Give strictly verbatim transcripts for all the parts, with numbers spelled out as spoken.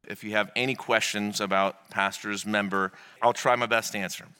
If you have any questions about pastor's member, I'll try my best to answer them.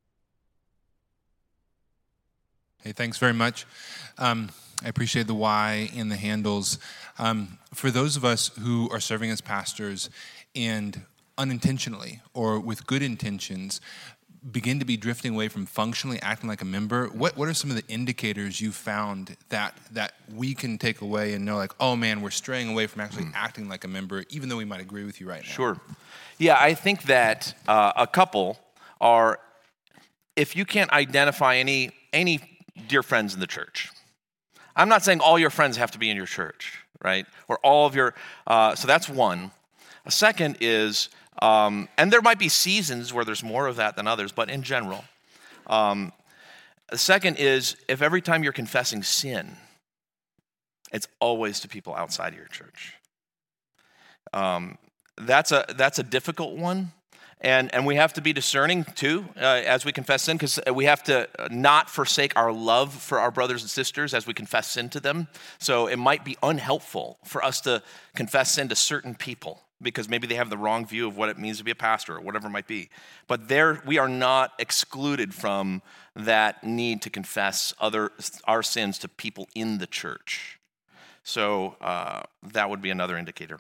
Hey, thanks very much. Um, I appreciate the why and the handles. Um, for those of us who are serving as pastors and unintentionally or with good intentions begin to be drifting away from functionally acting like a member, what, what are some of the indicators you've found that that we can take away and know, like, oh man, we're straying away from actually mm. acting like a member, even though we might agree with you right now? Sure. Yeah, I think that uh, a couple are, if you can't identify any any dear friends in the church. I'm not saying all your friends have to be in your church, right? Or all of your, uh, so that's one. A second is, um, and there might be seasons where there's more of that than others, but in general. Um, the second is, if every time you're confessing sin, it's always to people outside of your church. Um, that's a that's a difficult one. And and we have to be discerning, too, uh, as we confess sin, because we have to not forsake our love for our brothers and sisters as we confess sin to them. So it might be unhelpful for us to confess sin to certain people, because maybe they have the wrong view of what it means to be a pastor or whatever it might be. But there, we are not excluded from that need to confess other our sins to people in the church. So uh, that would be another indicator.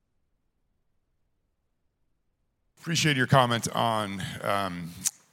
Appreciate your comment on um,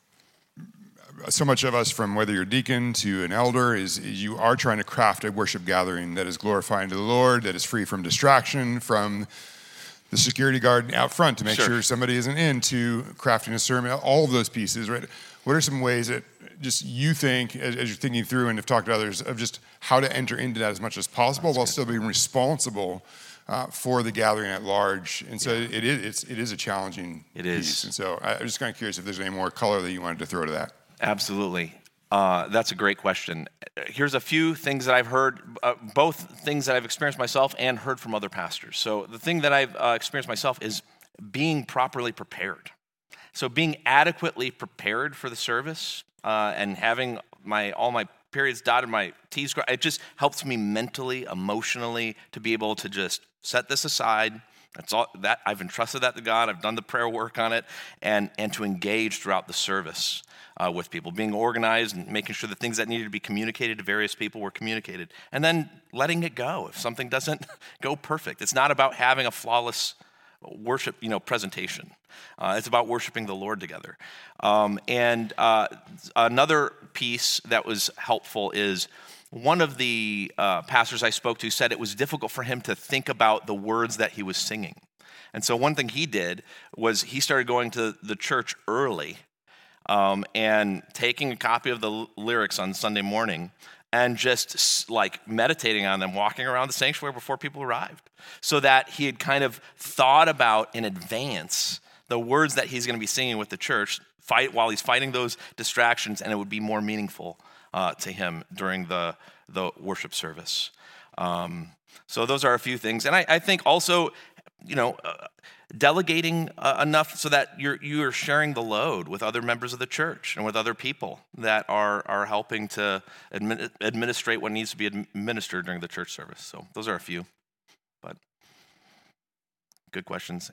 so much of us, from whether you're a deacon to an elder, is, is you are trying to craft a worship gathering that is glorifying to the Lord, that is free from distraction, from the security guard out front to make sure, sure somebody isn't in, to crafting a sermon, all of those pieces, right? What are some ways that just you think, as, as you're thinking through and have talked to others, of just how to enter into that as much as possible That's while good. still being responsible Uh, for the gathering at large? And so yeah. it is it's, it is a challenging it piece. is. And so I, I'm just kind of curious if there's any more color that you wanted to throw to that. Absolutely. Uh, that's a great question. Here's a few things that I've heard, uh, both things that I've experienced myself and heard from other pastors. So the thing that I've uh, experienced myself is being properly prepared. So being adequately prepared for the service uh, and having my all my periods dotted, my T's, it just helps me mentally, emotionally, to be able to just set this aside. That's all that I've entrusted that to God. I've done the prayer work on it, and and to engage throughout the service uh, with people, being organized and making sure the things that needed to be communicated to various people were communicated, and then letting it go if something doesn't go perfect. It's not about having a flawless worship, you know, presentation. Uh, it's about worshiping the Lord together. Um, and uh, another piece that was helpful is one of the uh, pastors I spoke to said it was difficult for him to think about the words that he was singing. And so one thing he did was he started going to the church early um, and taking a copy of the l- lyrics on Sunday morning and just like meditating on them, walking around the sanctuary before people arrived, so that he had kind of thought about in advance the words that he's going to be singing with the church fight while he's fighting those distractions, and it would be more meaningful uh, to him during the the worship service. Um, so those are a few things, and I, I think also, you know, uh, delegating uh, enough so that you're you're sharing the load with other members of the church and with other people that are are helping to admin, administrate what needs to be administered during the church service. So those are a few, but good questions.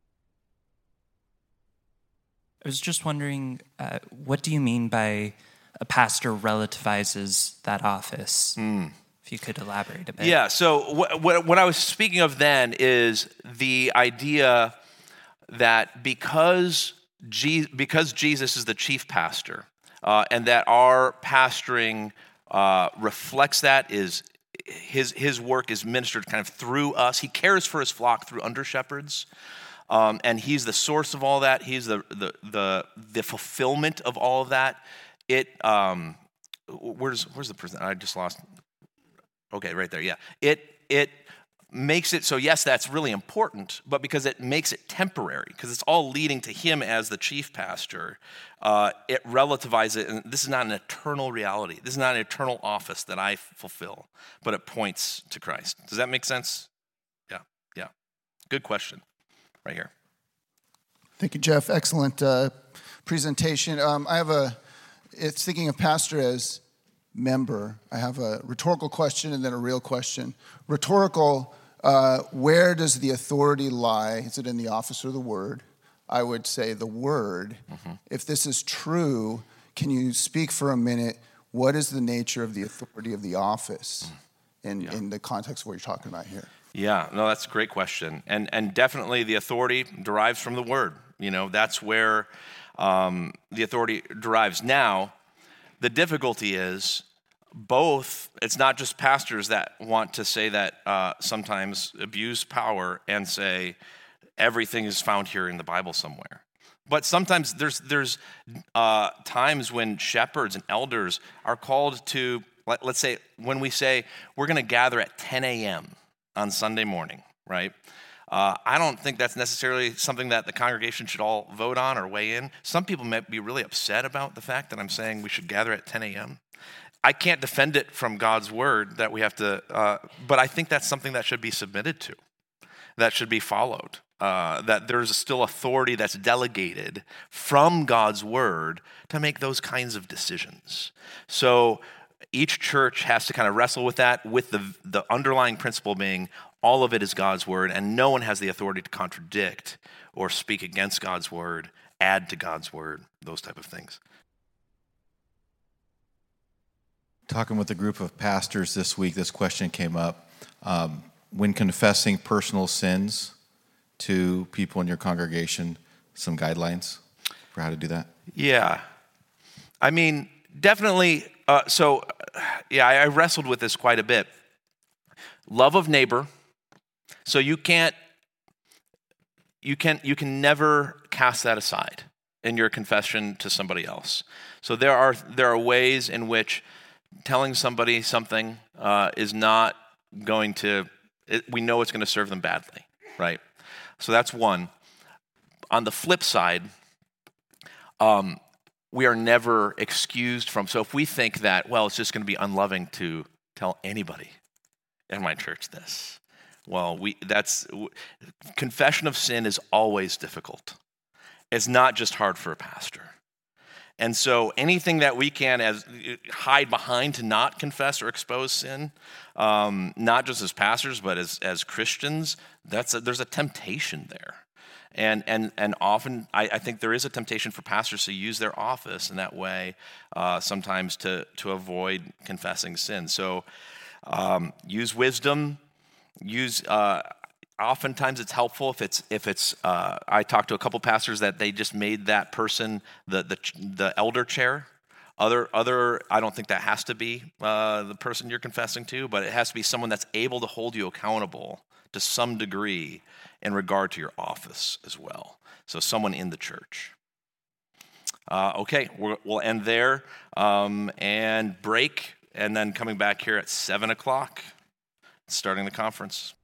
I was just wondering, uh, what do you mean by a pastor relativizes that office? Mm. If you could elaborate a bit. Yeah, so what, what, what I was speaking of then is the idea that because, Je- because Jesus is the chief pastor, uh, and that our pastoring uh, reflects that, is his, his work is ministered kind of through us. He cares for his flock through under-shepherds. Um, and he's the source of all that. He's the the the, the fulfillment of all of that. It um, where's where's the person? I just lost. Okay, right there. Yeah. It it makes it so, yes, that's really important, but because it makes it temporary, because it's all leading to him as the chief pastor, uh, it relativizes it. And this is not an eternal reality. This is not an eternal office that I fulfill, but it points to Christ. Does that make sense? Yeah. Yeah. Good question. Right here. Thank you, Jeff. Excellent uh, presentation. Um, I have a, it's thinking of pastor as member. I have a rhetorical question and then a real question. Rhetorical, Uh, where does the authority lie? Is it in the office or the word? I would say the word. Mm-hmm. If this is true, can you speak for a minute? What is the nature of the authority of the office in, yeah. in the context of what you're talking about here? Yeah, no, that's a great question. And and definitely the authority derives from the word. You know, that's where um, the authority derives. Now, the difficulty is both, it's not just pastors that want to say that uh, sometimes abuse power and say everything is found here in the Bible somewhere. But sometimes there's there's uh, times when shepherds and elders are called to, let, let's say, when we say we're going to gather at ten a.m. on Sunday morning, right? Uh, I don't think that's necessarily something that the congregation should all vote on or weigh in. Some people might be really upset about the fact that I'm saying we should gather at ten a.m. I can't defend it from God's word that we have to, uh, but I think that's something that should be submitted to, that should be followed. Uh, that there's still authority that's delegated from God's word to make those kinds of decisions. So each church has to kind of wrestle with that, with the, the underlying principle being all of it is God's word, and no one has the authority to contradict or speak against God's word, add to God's word, those type of things. Talking with a group of pastors this week, this question came up. Um, when confessing personal sins to people in your congregation, some guidelines for how to do that? Yeah. I mean, definitely. Uh, so, yeah, I, I wrestled with this quite a bit. Love of neighbor. So you can't, you can, you can never cast that aside in your confession to somebody else. So there are there are ways in which telling somebody something uh, is not going to. It, we know it's going to serve them badly, right? So that's one. On the flip side, um, we are never excused from, so if we think that, well, it's just going to be unloving to tell anybody in my church this, well, we that's, confession of sin is always difficult. It's not just hard for a pastor. And so anything that we can as hide behind to not confess or expose sin, um, not just as pastors, but as, as Christians, that's a, there's a temptation there. And and and often, I, I think there is a temptation for pastors to use their office in that way, uh, sometimes to to avoid confessing sin. So um, use wisdom. Use. Uh, oftentimes, it's helpful if it's if it's. Uh, I talked to a couple pastors that they just made that person the the the elder chair. Other other. I don't think that has to be uh, the person you're confessing to, but it has to be someone that's able to hold you accountable to some degree in regard to your office as well. So someone in the church. Uh, okay, we're, we'll end there um, and break, and then coming back here at seven o'clock, starting the conference.